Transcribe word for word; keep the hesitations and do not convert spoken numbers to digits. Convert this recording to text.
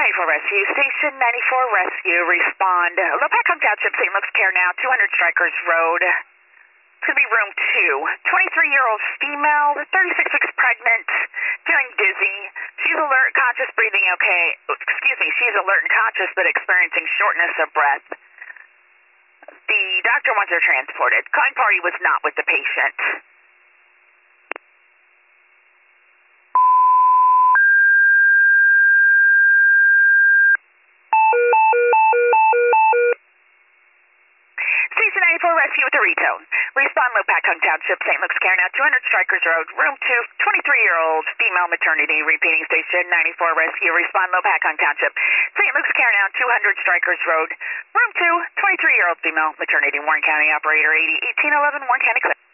ninety-four Rescue, Station ninety-four Rescue, respond. Lopatcong Township, Saint Luke's Care Now, two hundred Strikers Road. It's going to be room two. twenty-three-year-old female, thirty-six weeks pregnant, feeling dizzy. She's alert, conscious, breathing okay. Excuse me, she's alert and conscious but experiencing shortness of breath. The doctor wants her transported. Calling party was not with the patient. Station ninety-four Rescue with the retone. Respond Lopatcong Township, Saint Luke's Care Now, two hundred Strikers Road, room two, twenty-three-year-old female maternity. Repeating Station ninety-four Rescue. Respond Lopatcong Township, Saint Luke's Care Now, two hundred Strikers Road, room two, twenty-three-year-old female maternity. Warren County Operator eighty eighteen eleven, Warren County Clinic.